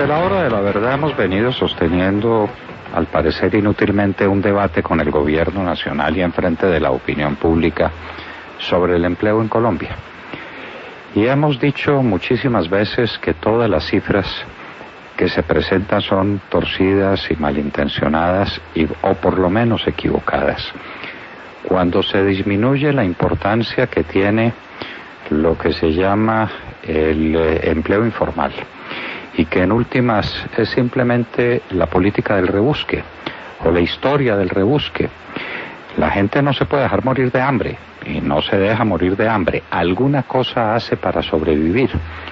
Desde la hora de la verdad hemos venido sosteniendo, al parecer inútilmente, un debate con el gobierno nacional y en frente de la opinión pública sobre el empleo en Colombia. Y hemos dicho muchísimas veces que todas las cifras que se presentan son torcidas y malintencionadas o por lo menos equivocadas. Cuando se disminuye la importancia que tiene lo que se llama el empleo informal, y que en últimas es simplemente la política del rebusque o la historia del rebusque. La gente no se puede dejar morir de hambre y no se deja morir de hambre. Alguna cosa hace para sobrevivir,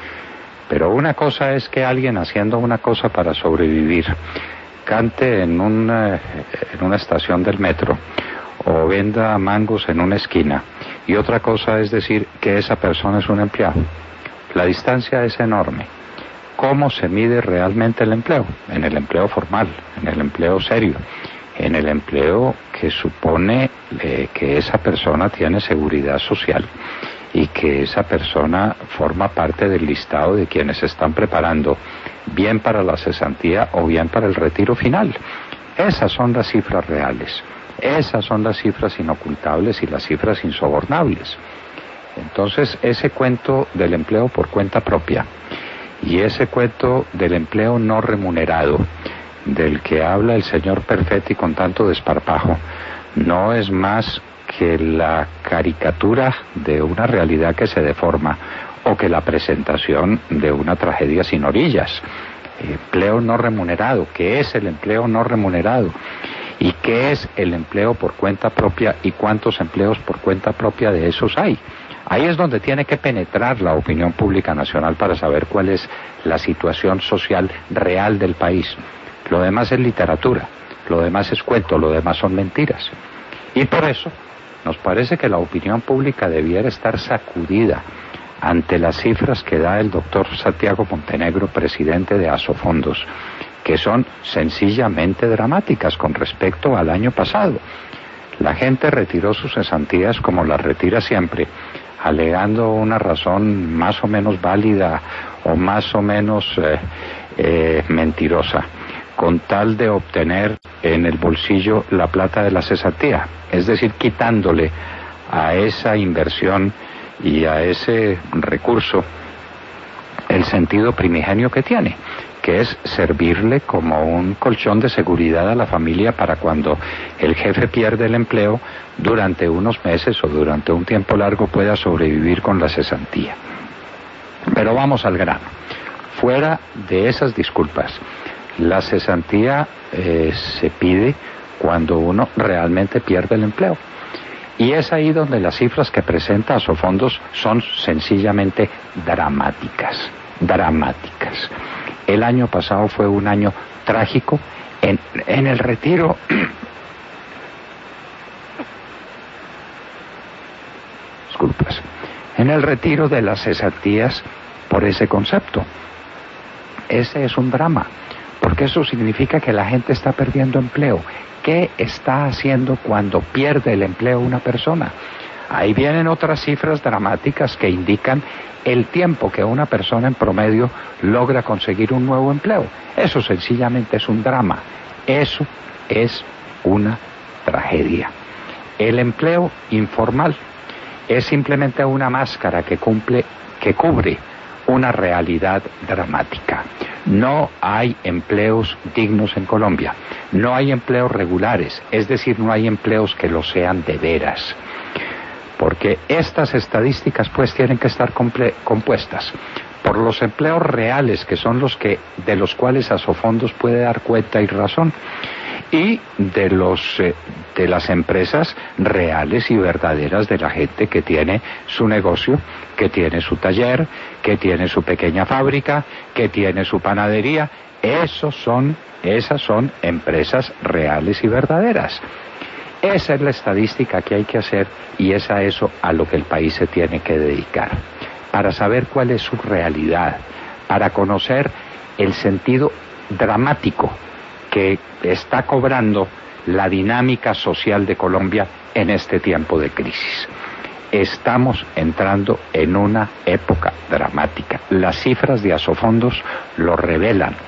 pero una cosa es que alguien haciendo una cosa para sobrevivir cante en una estación del metro o venda mangos en una esquina, y otra cosa es decir que esa persona es un empleado. La distancia es enorme. ¿Cómo se mide realmente el empleo? En el empleo formal, en el empleo serio, en el empleo que supone que esa persona tiene seguridad social y que esa persona forma parte del listado de quienes se están preparando bien para la cesantía o bien para el retiro final. Esas son las cifras reales, esas son las cifras inocultables y las cifras insobornables. Entonces, ese cuento del empleo por cuenta propia y ese cuento del empleo no remunerado, del que habla el señor Perfetti con tanto desparpajo, no es más que la caricatura de una realidad que se deforma o que la presentación de una tragedia sin orillas. Empleo no remunerado. ¿Qué es el empleo no remunerado? ¿Y qué es el empleo por cuenta propia? ¿Y cuántos empleos por cuenta propia de esos hay? Ahí es donde tiene que penetrar la opinión pública nacional para saber cuál es la situación social real del país. Lo demás es literatura, lo demás es cuento, lo demás son mentiras. Y por eso nos parece que la opinión pública debiera estar sacudida ante las cifras que da el doctor Santiago Montenegro, presidente de Asofondos, que son sencillamente dramáticas con respecto al año pasado. La gente retiró sus cesantías como las retira siempre, alegando una razón más o menos válida o más o menos mentirosa, con tal de obtener en el bolsillo la plata de la cesantía, es decir, quitándole a esa inversión y a ese recurso el sentido primigenio que tiene, que es servirle como un colchón de seguridad a la familia para cuando el jefe pierde el empleo, durante unos meses o durante un tiempo largo pueda sobrevivir con la cesantía. Pero vamos al grano. Fuera de esas disculpas, la cesantía se pide cuando uno realmente pierde el empleo. Y es ahí donde las cifras que presenta Asofondos son sencillamente dramáticas, dramáticas. El año pasado fue un año trágico en el retiro. Disculpas. En el retiro de las cesantías por ese concepto. Ese es un drama, porque eso significa que la gente está perdiendo empleo. ¿Qué está haciendo cuando pierde el empleo una persona? Ahí vienen otras cifras dramáticas que indican el tiempo que una persona en promedio logra conseguir un nuevo empleo. Eso sencillamente es un drama. Eso es una tragedia. El empleo informal es simplemente una máscara que cubre una realidad dramática. No hay empleos dignos en Colombia. No hay empleos regulares, es decir, no hay empleos que lo sean de veras. Porque estas estadísticas pues tienen que estar compuestas por los empleos reales, que son de los cuales Asofondos puede dar cuenta y razón, y de las empresas reales y verdaderas de la gente que tiene su negocio, que tiene su taller, que tiene su pequeña fábrica, que tiene su panadería. Esas son empresas reales y verdaderas. Esa es la estadística que hay que hacer y es a eso a lo que el país se tiene que dedicar, para saber cuál es su realidad, para conocer el sentido dramático que está cobrando la dinámica social de Colombia en este tiempo de crisis. Estamos entrando en una época dramática. Las cifras de Asofondos lo revelan.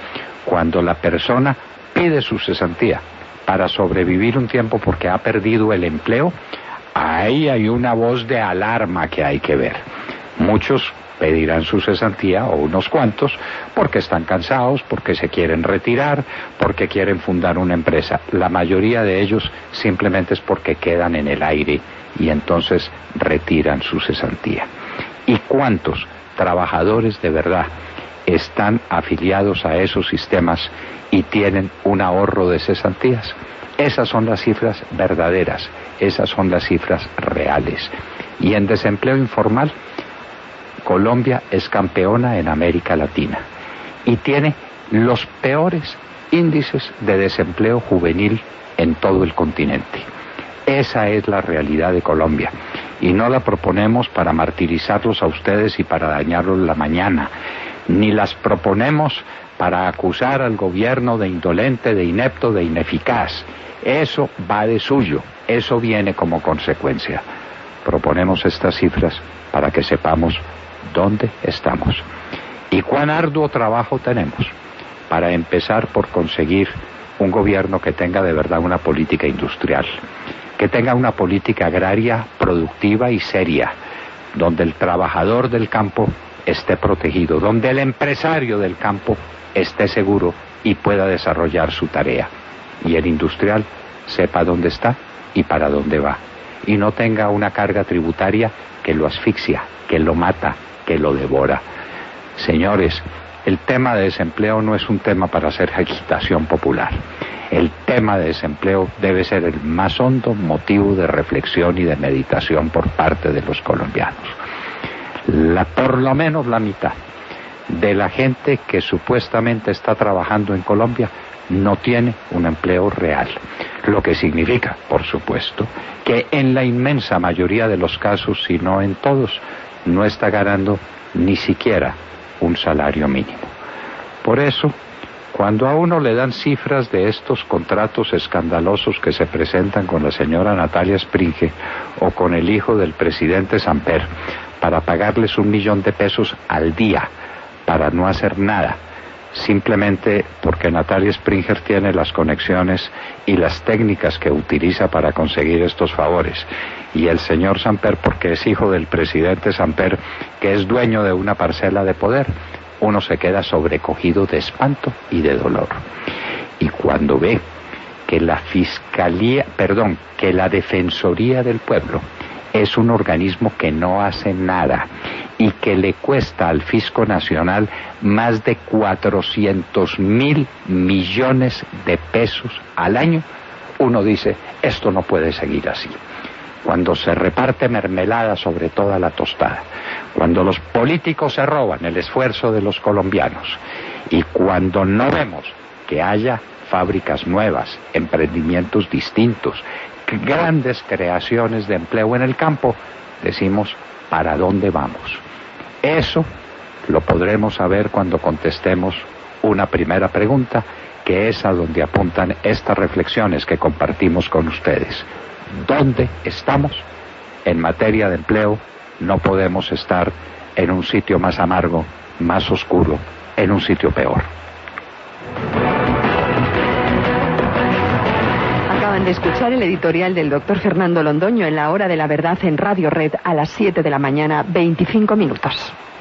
Cuando la persona pide su cesantía para sobrevivir un tiempo porque ha perdido el empleo, ahí hay una voz de alarma que hay que ver. Muchos pedirán su cesantía, o unos cuantos, porque están cansados, porque se quieren retirar, porque quieren fundar una empresa. La mayoría de ellos simplemente es porque quedan en el aire y entonces retiran su cesantía. ¿Y cuántos trabajadores de verdad están afiliados a esos sistemas y tienen un ahorro de cesantías? Esas son las cifras verdaderas, esas son las cifras reales. Y en desempleo informal, Colombia es campeona en América Latina y tiene los peores índices de desempleo juvenil en todo el continente. Esa es la realidad de Colombia y no la proponemos para martirizarlos a ustedes y para dañarlos la mañana, ni las proponemos para acusar al gobierno de indolente, de inepto, de ineficaz. Eso va de suyo, eso viene como consecuencia. Proponemos estas cifras para que sepamos dónde estamos y cuán arduo trabajo tenemos para empezar por conseguir un gobierno que tenga de verdad una política industrial, que tenga una política agraria productiva y seria, donde el trabajador del campo esté protegido, donde el empresario del campo esté seguro y pueda desarrollar su tarea, y el industrial sepa dónde está y para dónde va, y no tenga una carga tributaria que lo asfixia, que lo mata, que lo devora. Señores, el tema de desempleo no es un tema para hacer agitación popular. El tema de desempleo debe ser el más hondo motivo de reflexión y de meditación por parte de los colombianos. Por lo menos la mitad de la gente que supuestamente está trabajando en Colombia no tiene un empleo real, lo que significa, por supuesto, que en la inmensa mayoría de los casos, si no en todos, no está ganando ni siquiera un salario mínimo. Por eso, cuando a uno le dan cifras de estos contratos escandalosos que se presentan con la señora Natalia Springer o con el hijo del presidente Samper para pagarles 1 millón de pesos al día para no hacer nada, simplemente porque Natalia Springer tiene las conexiones y las técnicas que utiliza para conseguir estos favores, y el señor Samper porque es hijo del presidente Samper, que es dueño de una parcela de poder, uno se queda sobrecogido de espanto y de dolor. Y cuando ve que que la Defensoría del Pueblo es un organismo que no hace nada y que le cuesta al Fisco Nacional más de 400.000 millones de pesos al año, uno dice, esto no puede seguir así. Cuando se reparte mermelada sobre toda la tostada, cuando los políticos se roban el esfuerzo de los colombianos y cuando no vemos que haya fábricas nuevas, emprendimientos distintos, grandes creaciones de empleo en el campo, decimos, ¿para dónde vamos? Eso lo podremos saber cuando contestemos una primera pregunta, que es a donde apuntan estas reflexiones que compartimos con ustedes. ¿Dónde estamos en materia de empleo? No podemos estar en un sitio más amargo, más oscuro, en un sitio peor. Acaban de escuchar el editorial del doctor Fernando Londoño en La Hora de la Verdad en Radio Red a las 7 de la mañana, 25 minutos.